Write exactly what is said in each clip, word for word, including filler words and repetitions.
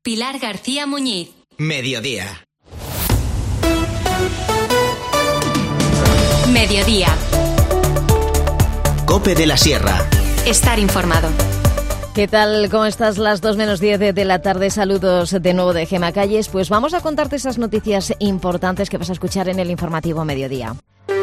Pilar García Muñiz. Mediodía. Mediodía. COPE de la Sierra. Estar informado. ¿Qué tal? ¿Cómo estás? Las dos menos diez de la tarde. Saludos de nuevo de Gema Calles. Pues vamos a contarte esas noticias importantes que vas a escuchar en el informativo Mediodía.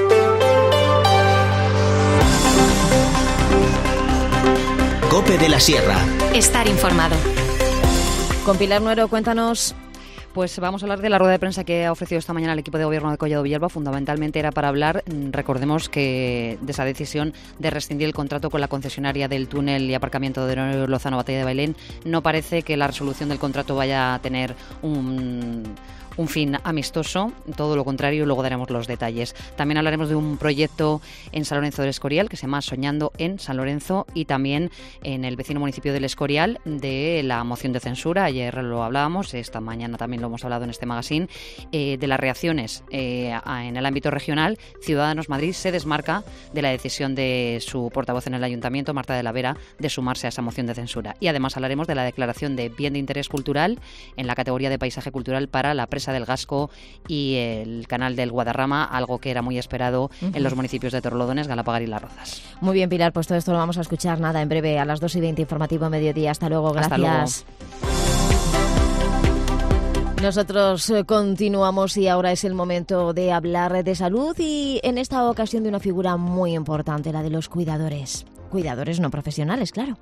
COPE de la Sierra. Estar informado. Con Pilar Nuero, cuéntanos. Pues vamos a hablar de la rueda de prensa que ha ofrecido esta mañana el equipo de gobierno de Collado Villalba. Fundamentalmente era para hablar, recordemos, que de esa decisión de rescindir el contrato con la concesionaria del túnel y aparcamiento de Honorio Lozano Batalla de Bailén. No parece que la resolución del contrato vaya a tener un... un fin amistoso, todo lo contrario, y luego daremos los detalles. También hablaremos de un proyecto en San Lorenzo del Escorial que se llama Soñando en San Lorenzo, y también en el vecino municipio del Escorial de la moción de censura. Ayer lo hablábamos, esta mañana también lo hemos hablado en este magazine, eh, de las reacciones eh, en el ámbito regional. Ciudadanos Madrid se desmarca de la decisión de su portavoz en el ayuntamiento, Marta de la Vera, de sumarse a esa moción de censura. Y además hablaremos de la declaración de bien de interés cultural en la categoría de paisaje cultural para la presa del Gasco y el canal del Guadarrama, algo que era muy esperado uh-huh. en los municipios de Torrelodones, Galapagar y Las Rozas. Muy bien, Pilar, pues todo esto lo vamos a escuchar nada en breve a las dos y veinte, informativo Mediodía. Hasta luego, gracias. Hasta luego. Nosotros continuamos y ahora es el momento de hablar de salud, y en esta ocasión de una figura muy importante, la de los cuidadores. Cuidadores no profesionales, claro.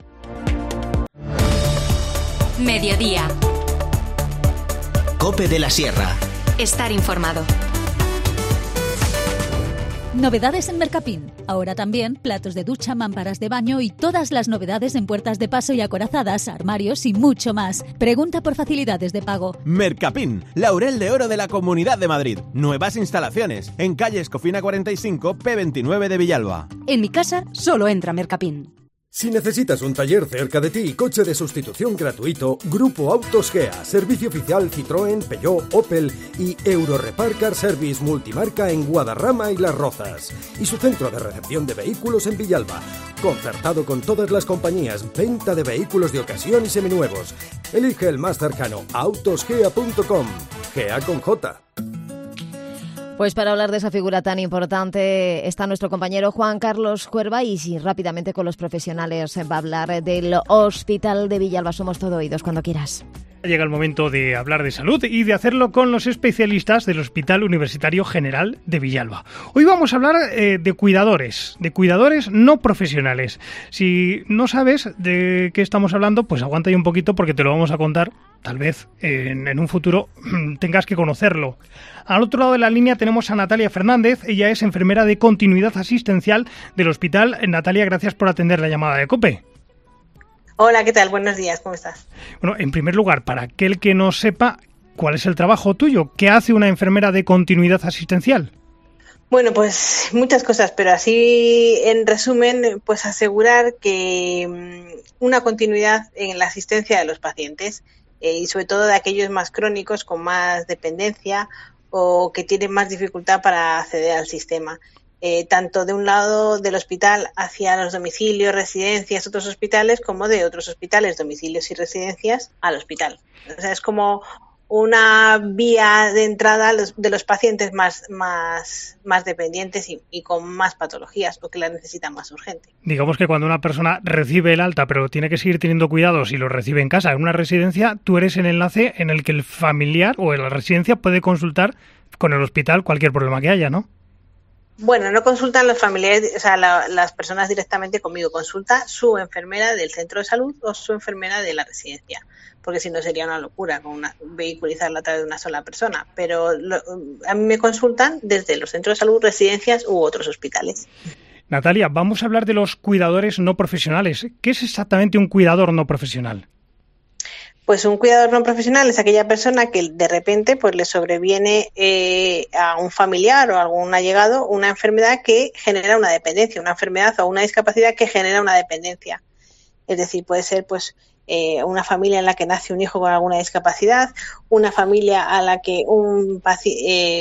Mediodía. COPE de la Sierra. Estar informado. Novedades en Mercapin. Ahora también platos de ducha, mamparas de baño y todas las novedades en puertas de paso y acorazadas, armarios y mucho más. Pregunta por facilidades de pago. Mercapin, Laurel de Oro de la Comunidad de Madrid. Nuevas instalaciones en calle Escofina cuarenta y cinco, P veintinueve de Villalba. En mi casa solo entra Mercapin. Si necesitas un taller cerca de ti y coche de sustitución gratuito, Grupo Autos G E A, servicio oficial Citroën, Peugeot, Opel y Eurorepar Car Service multimarca en Guadarrama y Las Rozas. Y su centro de recepción de vehículos en Villalba, concertado con todas las compañías, venta de vehículos de ocasión y seminuevos. Elige el más cercano, autos g e a punto com. G E A con J. Pues para hablar de esa figura tan importante está nuestro compañero Juan Carlos Cuerva, y si rápidamente con los profesionales va a hablar del Hospital de Villalba. Somos todo oídos cuando quieras. Llega el momento de hablar de salud y de hacerlo con los especialistas del Hospital Universitario General de Villalba. Hoy vamos a hablar eh, de cuidadores, de cuidadores no profesionales. Si no sabes de qué estamos hablando, pues aguanta ahí un poquito porque te lo vamos a contar. Tal vez en, en un futuro tengas que conocerlo. Al otro lado de la línea tenemos a Natalia Fernández. Ella es enfermera de continuidad asistencial del hospital. Natalia, gracias por atender la llamada de COPE. Hola, ¿qué tal? Buenos días, ¿cómo estás? Bueno, en primer lugar, para aquel que no sepa, ¿cuál es el trabajo tuyo? ¿Qué hace una enfermera de continuidad asistencial? Bueno, pues muchas cosas, pero así en resumen, pues asegurar que una continuidad en la asistencia de los pacientes, eh, y sobre todo de aquellos más crónicos, con más dependencia o que tienen más dificultad para acceder al sistema. Eh, tanto de un lado del hospital hacia los domicilios, residencias, otros hospitales, como de otros hospitales, domicilios y residencias al hospital. O sea, es como una vía de entrada de los pacientes más, más, más dependientes y, y con más patologías o que la necesitan más urgente. Digamos que cuando una persona recibe el alta pero tiene que seguir teniendo cuidados y lo recibe en casa, en una residencia, tú eres el enlace en el que el familiar o en la residencia puede consultar con el hospital cualquier problema que haya, ¿no? Bueno, no consultan los familiares, o sea, la, las personas directamente conmigo. Consulta su enfermera del centro de salud o su enfermera de la residencia, porque si no sería una locura con una, vehiculizarla a través de una sola persona. Pero lo, a mí me consultan desde los centros de salud, residencias u otros hospitales. Natalia, vamos a hablar de los cuidadores no profesionales. ¿Qué es exactamente un cuidador no profesional? Pues un cuidador no profesional es aquella persona que de repente pues le sobreviene eh, a un familiar o a algún allegado una enfermedad que genera una dependencia, una enfermedad o una discapacidad que genera una dependencia. Es decir, puede ser pues eh, una familia en la que nace un hijo con alguna discapacidad, una familia a la que un, paci- eh, un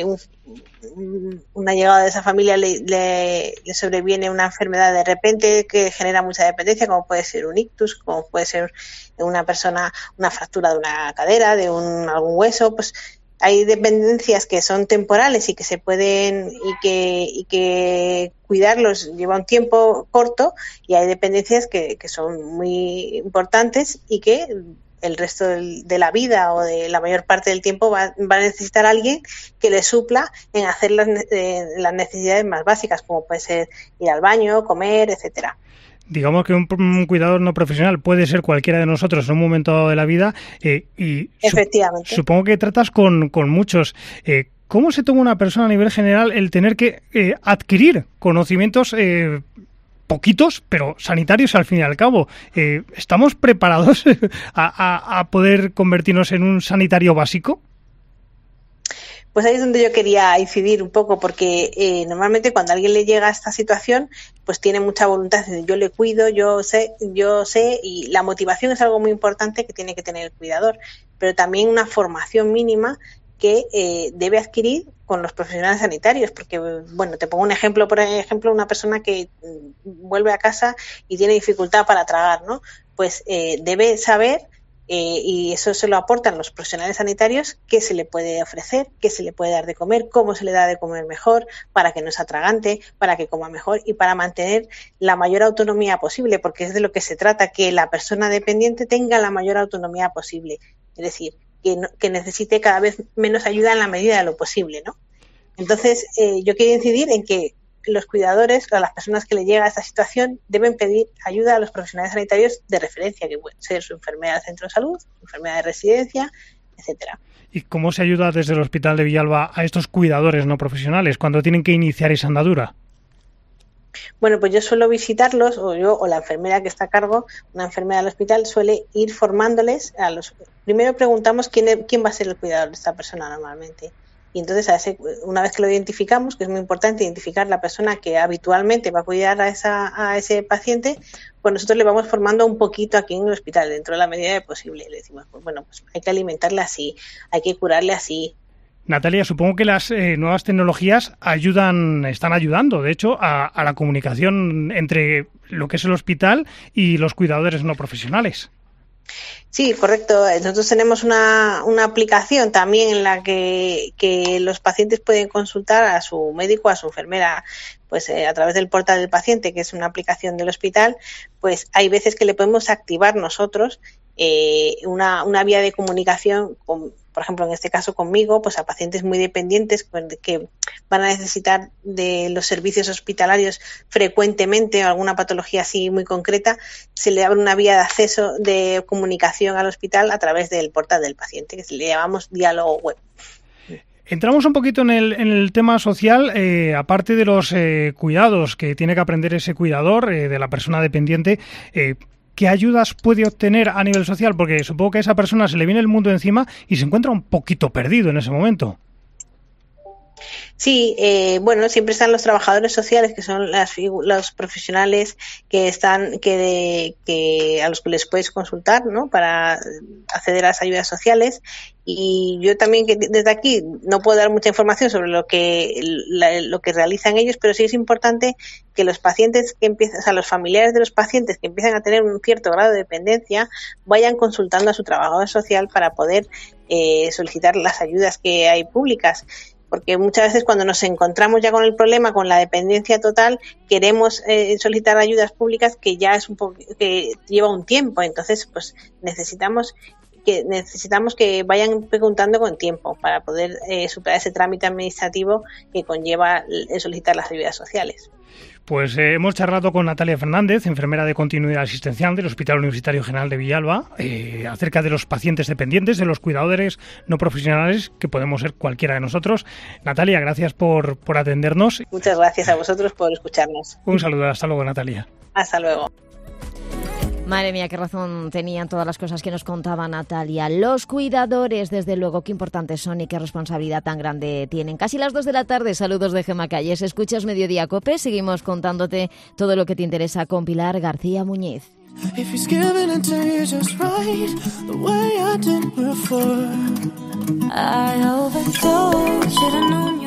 una llegada de esa familia le, le, le sobreviene una enfermedad de repente que genera mucha dependencia, como puede ser un ictus, como puede ser una persona, una fractura de una cadera, de un, algún hueso, pues hay dependencias que son temporales y que se pueden y que y que cuidarlos lleva un tiempo corto, y hay dependencias que, que son muy importantes y que el resto de la vida o de la mayor parte del tiempo va, va a necesitar a alguien que le supla en hacer las, eh, las necesidades más básicas, como puede ser ir al baño, comer, etcétera. Digamos que un, un cuidador no profesional puede ser cualquiera de nosotros en un momento dado de la vida, eh, y Efectivamente. Su, supongo que tratas con, con muchos. Eh, ¿Cómo se toma una persona a nivel general el tener que eh, adquirir conocimientos eh, poquitos, pero sanitarios al fin y al cabo? Eh, ¿Estamos preparados a, a, a poder convertirnos en un sanitario básico? Pues ahí es donde yo quería incidir un poco, porque eh, normalmente cuando a alguien le llega a esta situación, pues tiene mucha voluntad de yo le cuido, yo sé, yo sé, y la motivación es algo muy importante que tiene que tener el cuidador, pero también una formación mínima que eh, debe adquirir con los profesionales sanitarios, porque, bueno, te pongo un ejemplo, por ejemplo, una persona que vuelve a casa y tiene dificultad para tragar, ¿no? Pues eh, debe saber, eh, y eso se lo aportan los profesionales sanitarios, qué se le puede ofrecer, qué se le puede dar de comer, cómo se le da de comer mejor, para que no se atragante, para que coma mejor y para mantener la mayor autonomía posible, porque es de lo que se trata, que la persona dependiente tenga la mayor autonomía posible, es decir, que, no, que necesite cada vez menos ayuda en la medida de lo posible, ¿no? Entonces, eh, yo quiero incidir en que los cuidadores o las personas que le llega a esta situación deben pedir ayuda a los profesionales sanitarios de referencia, que pueden ser su enfermera del centro de salud, su enfermera de residencia, etcétera. ¿Y cómo se ayuda desde el Hospital de Villalba a estos cuidadores no profesionales cuando tienen que iniciar esa andadura? Bueno, pues yo suelo visitarlos, o yo o la enfermera que está a cargo, una enfermera del hospital, suele ir formándoles a los. Primero preguntamos quién, es, quién va a ser el cuidador de esta persona normalmente. Y entonces, a ese, una vez que lo identificamos, que es muy importante identificar la persona que habitualmente va a cuidar a, esa, a ese paciente, pues nosotros le vamos formando un poquito aquí en el hospital, dentro de la medida de posible. Le decimos, pues bueno, pues hay que alimentarle así, hay que curarle así. Natalia, supongo que las eh, nuevas tecnologías ayudan, están ayudando, de hecho, a, a la comunicación entre lo que es el hospital y los cuidadores no profesionales. Sí, correcto. Nosotros tenemos una, una aplicación también en la que, que los pacientes pueden consultar a su médico, a su enfermera, pues eh, a través del portal del paciente, que es una aplicación del hospital. Pues hay veces que le podemos activar nosotros eh, una, una vía de comunicación con, por ejemplo, en este caso conmigo, pues a pacientes muy dependientes que van a necesitar de los servicios hospitalarios frecuentemente o alguna patología así muy concreta, se le abre una vía de acceso de comunicación al hospital a través del portal del paciente, que le llamamos diálogo web. Entramos un poquito en el, en el tema social, eh, aparte de los eh, cuidados que tiene que aprender ese cuidador eh, de la persona dependiente. eh, ¿Qué ayudas puede obtener a nivel social? Porque supongo que a esa persona se le viene el mundo encima y se encuentra un poquito perdido en ese momento. Sí, eh, bueno, siempre están los trabajadores sociales, que son las, los profesionales que están, que, de, que a los que les puedes consultar, ¿no? Para acceder a las ayudas sociales. Y yo también, que desde aquí no puedo dar mucha información sobre lo que la, lo que realizan ellos, pero sí es importante que los pacientes que empiezan, o sea, los familiares de los pacientes que empiezan a tener un cierto grado de dependencia, vayan consultando a su trabajador social para poder eh, solicitar las ayudas que hay públicas. Porque muchas veces cuando nos encontramos ya con el problema, con la dependencia total, queremos eh, solicitar ayudas públicas que ya es un poco, que lleva un tiempo. Entonces, pues necesitamos que necesitamos que vayan preguntando con tiempo para poder eh, superar ese trámite administrativo que conlleva el solicitar las ayudas sociales. Pues eh, hemos charlado con Natalia Fernández, enfermera de continuidad asistencial del Hospital Universitario General de Villalba, eh, acerca de los pacientes dependientes, de los cuidadores no profesionales, que podemos ser cualquiera de nosotros. Natalia, gracias por, por atendernos. Muchas gracias a vosotros por escucharnos. Un saludo, hasta luego, Natalia. Hasta luego. Madre mía, qué razón tenían todas las cosas que nos contaba Natalia. Los cuidadores, desde luego, qué importantes son y qué responsabilidad tan grande tienen. Casi las dos de la tarde, saludos de Gemma Calles. Escuchas Mediodía Cope, seguimos contándote todo lo que te interesa con Pilar García Muñiz. I